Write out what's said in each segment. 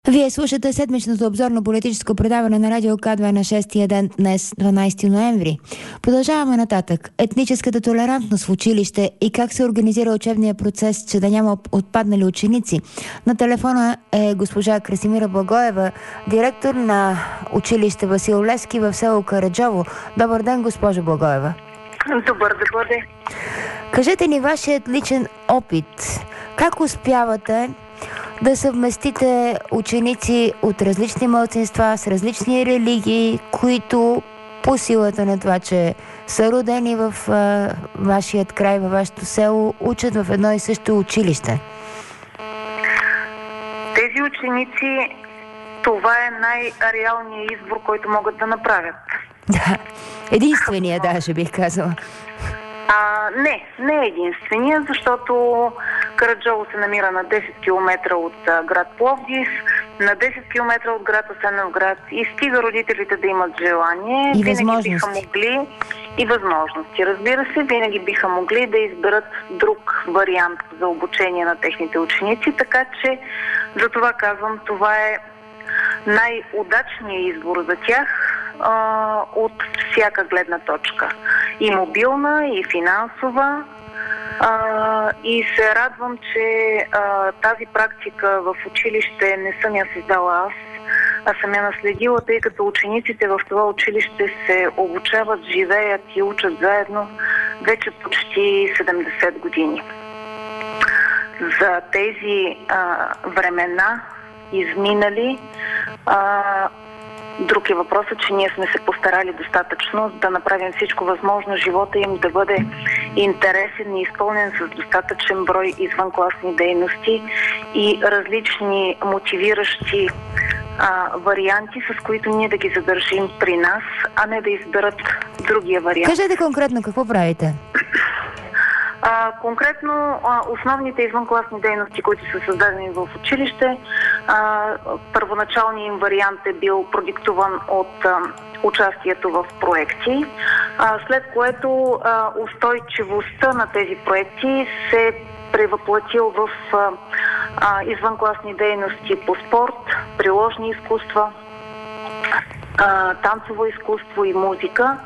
Вие слушате седмичното обзорно политическо предаване на Радио К2 на 6-тия ден, днес 12 ноември. Продължаваме нататък. Етническата толерантност в училище и как се организира учебния процес, че да няма отпаднали ученици. На телефона е госпожа Красимира Благоева, директор на училище Васил Левски в село Караджово. Добър ден, госпожо Благоева. Добър ден. Кажете ни вашият личен опит. Как успявате да съвместите ученици от различни малцинства с различни религии, които по силата на това, че са родени в вашият край, във вашето село, учат в едно и също училище? Тези ученици, това е най-реалният избор, който могат да направят. Да, единствения даже бих казала. Не е единствения, защото Караджово се намира на 10 км от град Пловдив, на 10 км от град Асеновград и стига родителите да имат желание, и винаги биха могли и възможности. Разбира се, винаги биха могли да изберат друг вариант за обучение на техните ученици, така че за това казвам, това е най-удачният избор за тях от всяка гледна точка. И мобилна, и финансова. И се радвам, че тази практика в училище не съм я създала аз, а съм я наследила, тъй като учениците в това училище се обучават, живеят и учат заедно вече почти 70 години. За тези времена изминали, друг е въпросът, че ние сме се постарали достатъчно да направим всичко възможно живота им да бъде интересен и изпълнен с достатъчен брой извънкласни дейности и различни мотивиращи варианти, с които ние да ги задържим при нас, а не да изберат другия вариант. Кажете конкретно какво правите? Конкретно основните извънкласни дейности, които са създадени в училище, първоначалният им вариант е бил продиктуван от участието в проекти, след което устойчивостта на тези проекти се превъплатил в извънкласни дейности по спорт, приложни изкуства, танцово изкуство и музика,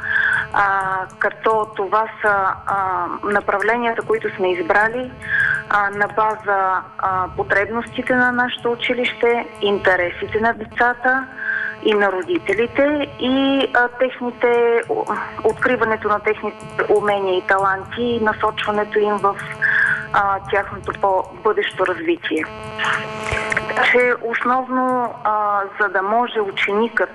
като това са направленията, които сме избрали на база потребностите на нашето училище, интересите на децата и на родителите и откриването на техните умения и таланти и насочването им в тяхното по-бъдещо развитие. Че основно, за да може ученикът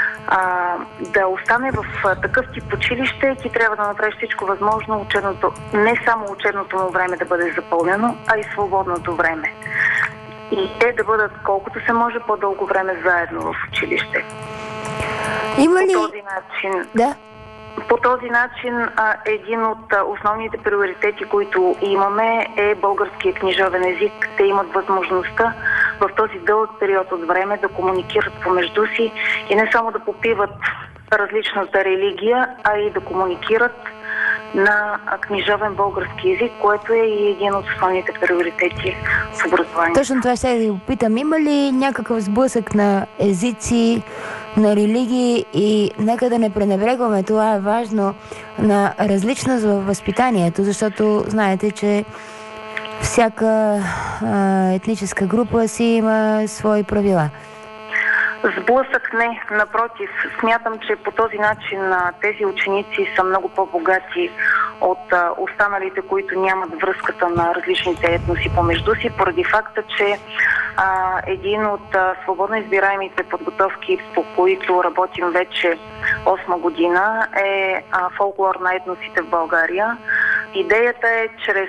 да остане в такъв тип училище, ти трябва да направиш всичко възможно не само учебното му време да бъде запълнено, а и свободното време. И те да бъдат колкото се може по-дълго време заедно в училище. Има ли? По този начин... Да. По този начин един от основните приоритети, които имаме, е българския книжовен език. Те имат възможността в този дълъг период от време да комуникират помежду си и не само да попиват различната религия, а и да комуникират на книжовен български език, което е и един от основните приоритети в образованието. Точно това ще ви попитам. Има ли някакъв сблъсък на езици, на религии и нека да не пренебрегваме, това е важно, на различност във възпитанието, защото знаете, че всяка етническа група си има свои правила. Сблъсък не, напротив. Смятам, че по този начин тези ученици са много по-богати от останалите, които нямат връзката на различните етноси помежду си, поради факта, че един от свободно избираемите подготовки, по които работим вече 8 година, е фолклор на етносите в България. Идеята е чрез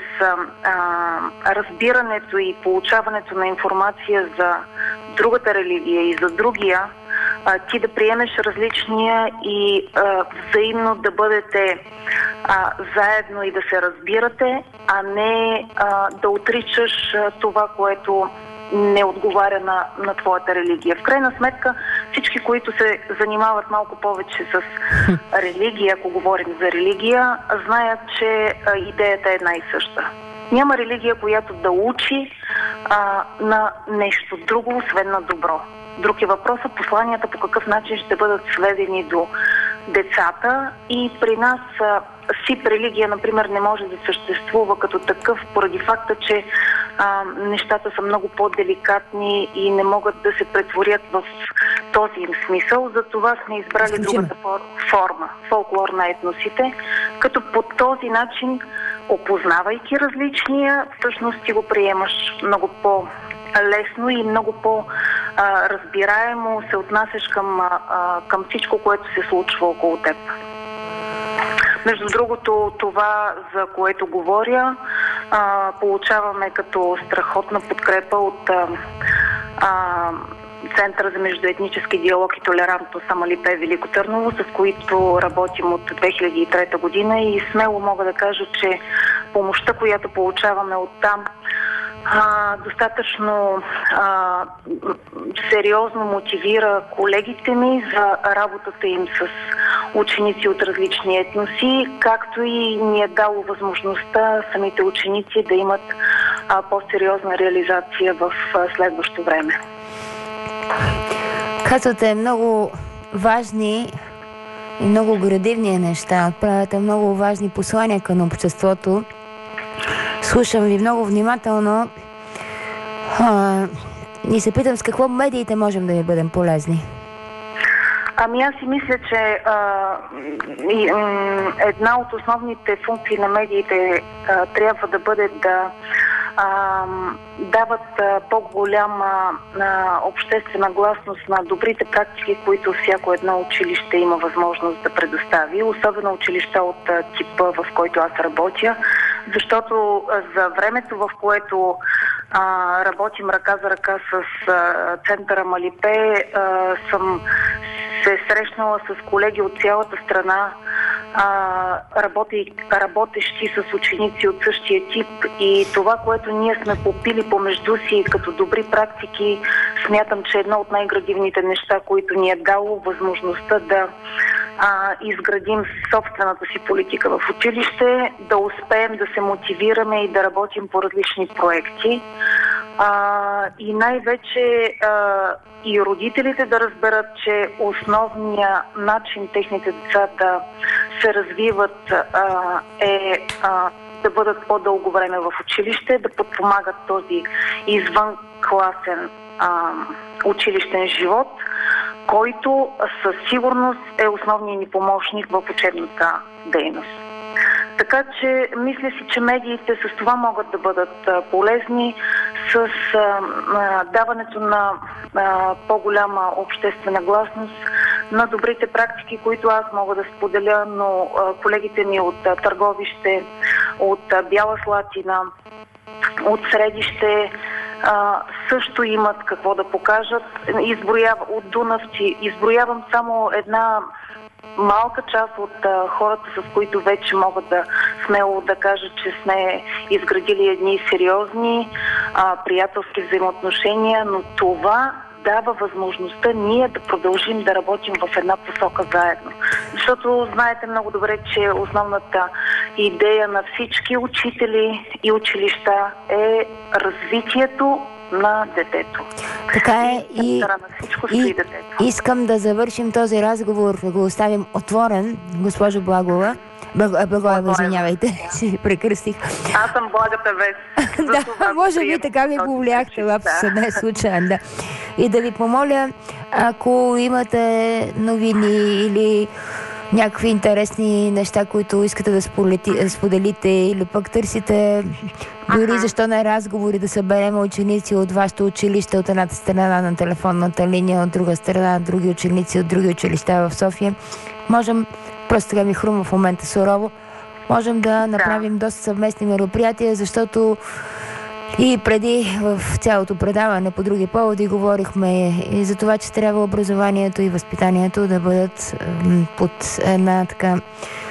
разбирането и получаването на информация за другата религия и за другия, ти да приемеш различния и взаимно да бъдете заедно и да се разбирате, а не да отричаш това, което не отговаря на твоята религия. В крайна сметка всички, които се занимават малко повече с религия, ако говорим за религия, знаят, че идеята е една и съща. Няма религия, която да учи на нещо друго, освен на добро. Друг е въпросът посланията по какъв начин ще бъдат сведени до децата, и при нас СИП религия, например, не може да съществува като такъв, поради факта, че нещата са много по-деликатни и не могат да се претворят в този им смисъл. Затова сме избрали другата форма, фолклор на етносите, като по този начин, опознавайки различния, всъщност ти го приемаш много по-лесно и много по-разбираемо се отнасяш към всичко, което се случва около теб. Между другото, това, за което говоря, получаваме като страхотна подкрепа от Центъра за междуетнически диалог и толерантност Амалипе Велико Търново, с които работим от 2003 година, и смело мога да кажа, че помощта, която получаваме оттам, достатъчно сериозно мотивира колегите ми за работата им с ученици от различни етноси, както и ни е дало възможността самите ученици да имат по-сериозна реализация в следващо време. Казвате много важни и много градивни неща. Отправяте много важни послания към обществото. Слушам ви много внимателно и се питам с какво медиите можем да ви бъдем полезни. Ами аз си мисля, че една от основните функции на медиите трябва да бъде да дават по-голяма обществена гласност на добрите практики, които всяко едно училище има възможност да предостави, особено училища от типа, в който аз работя, защото за времето, в което работим ръка за ръка с Центъра Амалипе, съм се срещнала с колеги от цялата страна, работещи с ученици от същия тип, и това, което ние сме попили помежду си като добри практики, смятам, че едно от най-градивните неща, които ни е дало възможността да изградим собствената си политика в училище, да успеем да се мотивираме и да работим по различни проекти. И най-вече и родителите да разберат, че основният начин техните деца да се развиват е да бъдат по-дълго време в училище, да подпомагат този извънкласен училищен живот, който със сигурност е основният ни помощник в учебната дейност. Така че мисля си, че медиите с това могат да бъдат полезни, с даването на по-голяма обществена гласност на добрите практики, които аз мога да споделя, но колегите ми от Търговище, от Бяла Слатина, от Средище също имат какво да покажат. От Дунавци изброявам само една малка част от хората, с които вече могат да смело да кажа, че сме изградили едни сериозни приятелски взаимоотношения, но това дава възможността ние да продължим да работим в една посока заедно. Защото знаете много добре, че основната идея на всички учители и училища е развитието на детето. Така е, и искам да завършим този разговор, да го оставим отворен, госпожо Благова. Благоева, извинявайте, си прекръстих. Аз съм Благата Вест. Да, може би така ми повлияхте, лапсът не е случайен, да. И да ви помоля, ако имате новини или някакви интересни неща, които искате да споделите, или пък търсите дори защо не разговори, да съберем ученици от вашето училище от едната страна на телефонната линия, от друга страна други ученици от други училища в София. Можем, просто така ми хрумва в момента сурово, можем да направим доста съвместни мероприятия, защото и преди в цялото предаване по други поводи говорихме и за това, че трябва образованието и възпитанието да бъдат под една така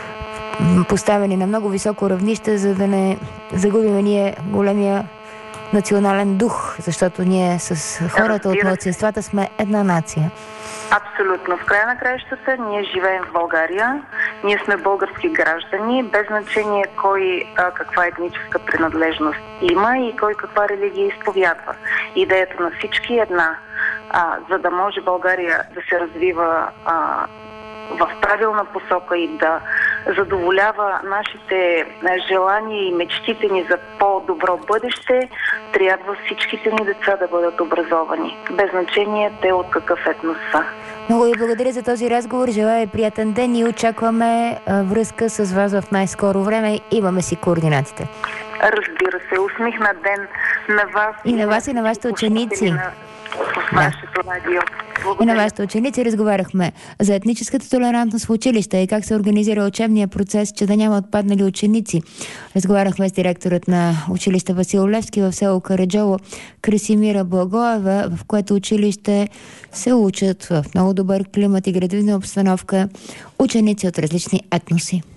поставени на много високо равнище, за да не загубим ние големия национален дух, защото ние с хората от малцинствата сме една нация. Абсолютно. В края на краищата ние живеем в България, ние сме български граждани, без значение кой каква етническа принадлежност има и кой каква религия изповядва. Идеята на всички е една. За да може България да се развива в правилна посока и да задоволява нашите желания и мечтите ни за по-добро бъдеще, трябва всичките ни деца да бъдат образовани. Без значение те от какъв етнос са. Много ви благодаря за този разговор. Желая приятен ден и очакваме връзка с вас в най-скоро време. Имаме си координатите. Разбира се. Усмихнат ден на вас. И на вас, и на вашите ученици. В нашето радио. И на вашите ученици разговаряхме за етническата толерантност в училище и как се организира учебния процес, че да няма отпаднали ученици. Разговаряхме с директорът на училище Васил Левски в село Караджово, Красимира Благоева, в което училище се учат в много добър климат и градивна обстановка ученици от различни етноси.